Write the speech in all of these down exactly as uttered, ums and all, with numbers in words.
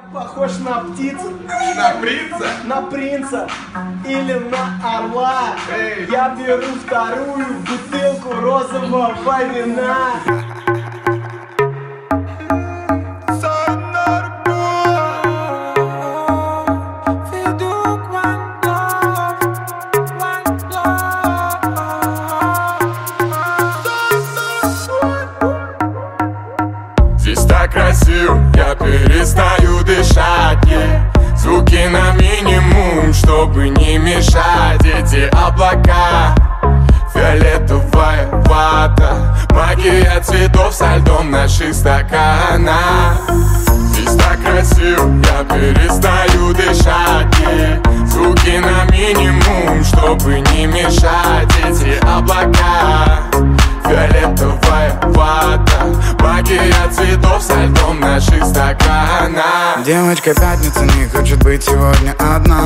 Похож на птицу, на принца, на принца или на орла. Эй. Я беру вторую бутылку розового вина. Здесь так красиво, я перестаю дышать, yeah. Звуки на минимум, чтобы не мешать. Эти облака, фиолетовая вата, магия цветов со льдом наших стаканах. Здесь так красиво, я перестаю дышать, yeah. Звуки на минимум, чтобы не мешать. Эти облака, фиолетовая вата, магия цветов со льдом наших стаканах. Девочка пятница не хочет быть сегодня одна.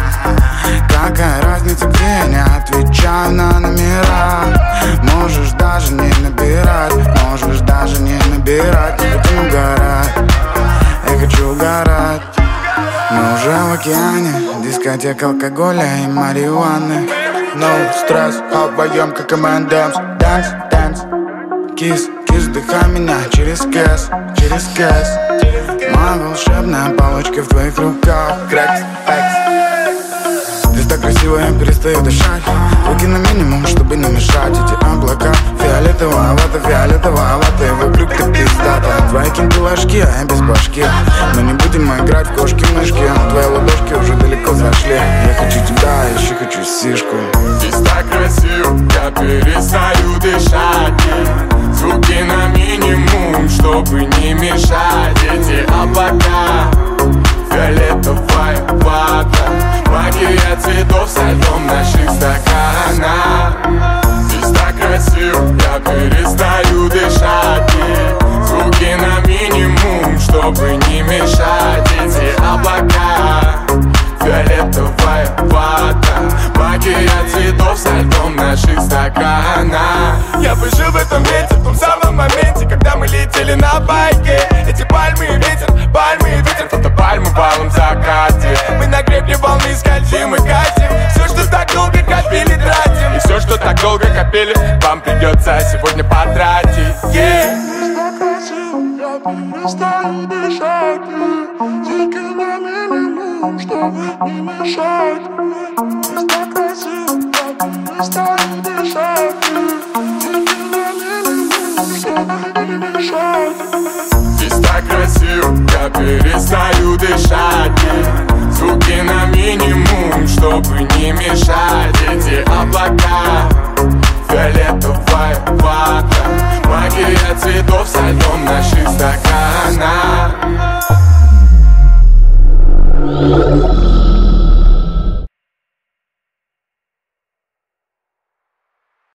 Какая разница, где я не отвечаю на номера. Можешь даже не набирать, можешь даже не набирать. Не хотим угорать, я хочу угорать. Мы уже в океане, дискотека алкоголя и марихуаны. No стресс, обоем как эм энд эмс. Dance, dance, кис, кис, вдыхай меня через кэс, через кэс. Моя волшебная палочка в твоих руках. Крэкс, экс. Здесь так красиво, я перестаю дышать. Звуки на минимум, чтобы не мешать. Эти облака, фиолетовая вата, фиолетовая вата. И вокруг ты пиздата. Твои кентуложки, а я без башки. Но не будем играть в кошки-мышки. Твои ладошки уже далеко зашли. Я хочу тебя, я еще хочу сишку. Здесь так красиво, я перестаю дышать, yeah. Звуки на минимум, чтобы не мешать. Эти облака, фиолетовая вата, магия цветов со льдом наших стаканах. Здесь так красиво, я перестаю дышать, yeah. Звуки на минимум, чтобы не мешать. Эти облака, фиолетовая вата, магия цветов со льдом наших стаканах. Я бы жил в этом месте, в том самом моменте, когда мы летели на байке. Эти пальмы и ветер, пальмы и ветер, фотопальмы в алом закате. Мы на гребне волны скользим и катим. Все, что так долго копили, тратим. И все, что так долго копили, вам придется сегодня потратить, yeah. Я перестаю дышать, звуки на минимум, чтобы не мешать. Здесь так красиво, я перестаю дышать, звуки на минимум, чтобы не мешать. Здесь так красиво, я перестаю дышать, yeah. Звуки на минимум, чтобы не мешать. Эти облака, фиолетовая вата, магия цветов